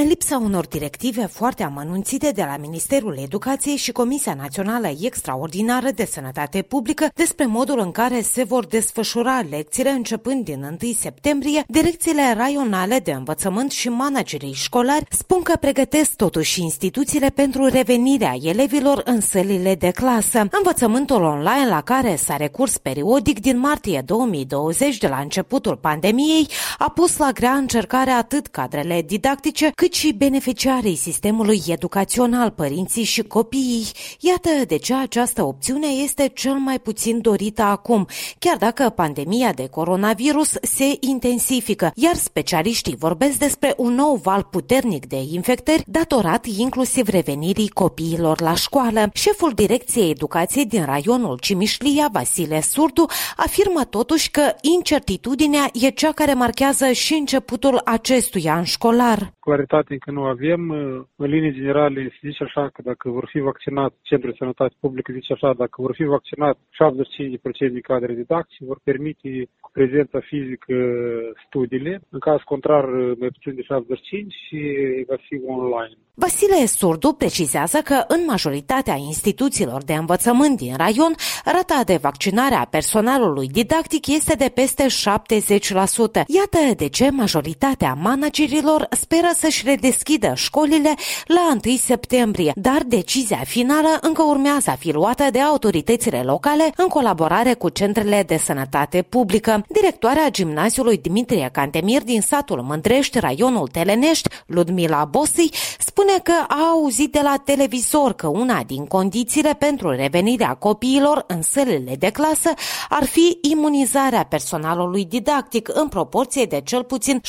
lipsa unor directive foarte amănunțite de la Ministerul Educației și Comisia Națională Extraordinară de Sănătate Publică despre modul în care se vor desfășura lecțiile începând din 1 septembrie, direcțiile raionale de învățământ și managerii școlari spun că pregătesc totuși instituțiile pentru revenirea elevilor în sălile de clasă. Învățământul online la care s-a recurs periodic din martie 2020 de la începutul pandemiei a pus la grea încercare atât cadrele didactice, cât și beneficiarii sistemului educațional, părinții și copiii. Iată de ce această opțiune este cel mai puțin dorită acum, chiar dacă pandemia de coronavirus se intensifică, iar specialiștii vorbesc despre un nou val puternic de infectări datorat inclusiv revenirii copiilor la școală. Șeful Direcției Educației din raionul Cimișlia, Vasile Surdu, afirmă totuși că incertitudinea e cea care marchează și începutul acestui an școlar. Claritate încă nu avem. În linii generale se zice așa că dacă vor fi vaccinați, Centrul de Sănătate Publică zice așa, dacă vor fi vaccinați 75% din cadre didactice, vor permite cu prezența fizică studiile. În caz contrar, mai puțin de 75% și va fi online. Vasile Surdu precizează că în majoritatea instituțiilor de învățământ din raion, rata de vaccinare a personalului didactic este de peste 70%. Iată de ce majoritatea managerilor speră să-și redeschidă școlile la 1 septembrie, dar decizia finală încă urmează a fi luată de autoritățile locale în colaborare cu centrele de sănătate publică. Directoarea gimnaziului Dimitrie Cantemir din satul Mândrești, raionul Telenești, Ludmila Bosii, spune că a auzit de la televizor că una din condițiile pentru revenirea copiilor în sălile de clasă ar fi imunizarea personalului didactic în proporție de cel puțin 75%.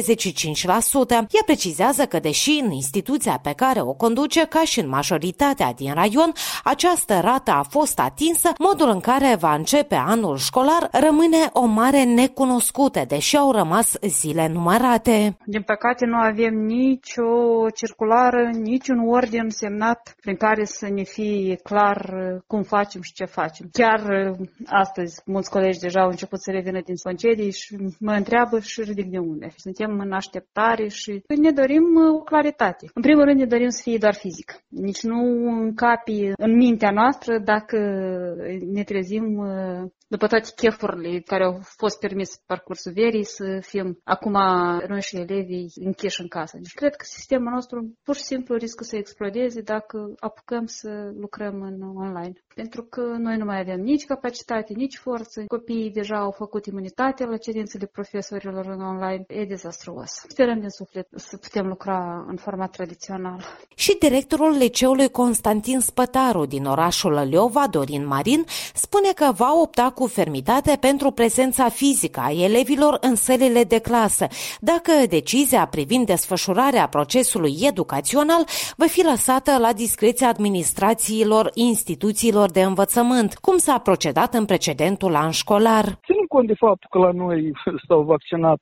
Ea precizează că deși în instituția pe care o conduce, ca și în majoritatea din raion, această rată a fost atinsă, modul în care va începe anul școlar rămâne o mare necunoscută, deși au rămas zile numărate. Din păcate nu avem nicio circulară, niciun ordin semnat prin care să ne fie clar cum facem și ce facem. Chiar astăzi mulți colegi deja au început să revină din concedii și mă întreabă și ridic de unde. Suntem în așteptare și ne dorim claritate. În primul rând ne dorim să fie doar fizic. Nici nu încapi în mintea noastră dacă ne trezim după toate chefurile care au fost permise pe parcursul verii să fim acum noi și elevii închiși în casă. Deci cred că sistemul nostru pur și simplu riscă să explodeze dacă apucăm să lucrăm în online. Pentru că noi nu mai avem nici capacitate, nici forță. Copiii deja au făcut imunitate la cerințele profesorilor în online. E dezastruos. Sperăm din suflet să putem lucra în format tradițional. Și directorul liceului Constantin Spătaru din orașul Leova, Dorin Marin, spune că va opta cu fermitate pentru prezența fizică a elevilor în sălile de clasă, dacă decizia privind desfășurarea procesului educațional va fi lăsată la discreția administrațiilor instituțiilor de învățământ, cum s-a procedat în precedentul an școlar. Ținând cont de faptul că la noi s-au vaccinat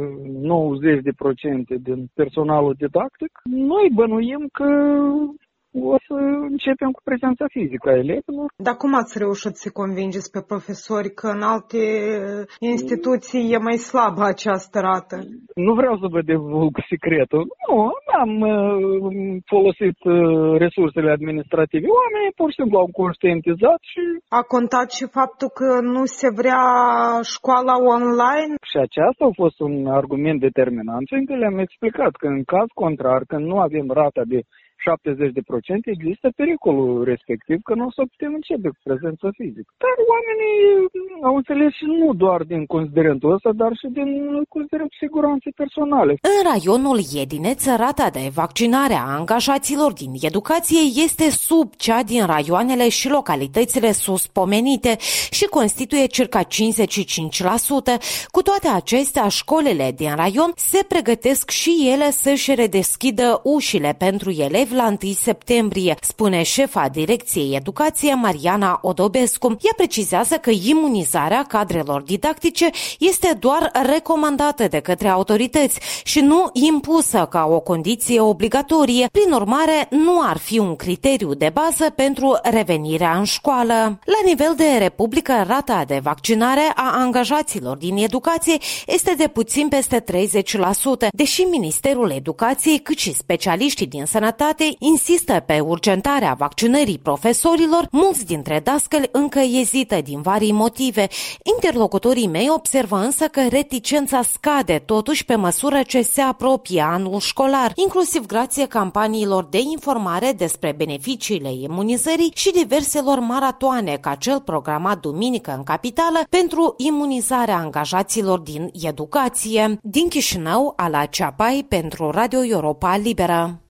90% din personalul didactic, noi bănuim că o să începem cu prezența fizică a elevilor. Dar cum ați reușit să convingeți pe profesori că în alte instituții e mai slabă această rată? Nu vreau să vă divulg secretul. Nu, am folosit resursele administrative. Oamenii pur și simplu au conștientizat și... A contat și faptul că nu se vrea școala online? Și aceasta a fost un argument determinant, fiindcă le-am explicat că în caz contrar, când nu avem rata de 70%, există pericolul respectiv că nu o să putem începe cu prezența fizică. Dar oamenii au înțeles și nu doar din considerentul ăsta, dar și din considerentul siguranței personale. În raionul Iedineț, rata de vaccinare a angajaților din educație este sub cea din raioanele și localitățile suspomenite și constituie circa 55%. Cu toate acestea, școlile din raion se pregătesc și ele să-și redeschidă ușile pentru elevi elevi la 1 septembrie, spune șefa Direcției Educație Mariana Odobescu. Ea precizează că imunizarea cadrelor didactice este doar recomandată de către autorități și nu impusă ca o condiție obligatorie. Prin urmare, nu ar fi un criteriu de bază pentru revenirea în școală. La nivel de Republică, rata de vaccinare a angajaților din educație este de puțin peste 30%, deși Ministerul Educației, cât și specialiștii din sănătate insistă pe urgentarea vaccinării profesorilor, mulți dintre dascăli încă ezită din vari motive. Interlocutorii mei observă însă că reticența scade totuși pe măsură ce se apropie anul școlar, inclusiv grație campaniilor de informare despre beneficiile imunizării și diverselor maratoane, ca cel programat duminică în capitală pentru imunizarea angajaților din educație. Din Chișinău, Ala Ceapai pentru Radio Europa Liberă.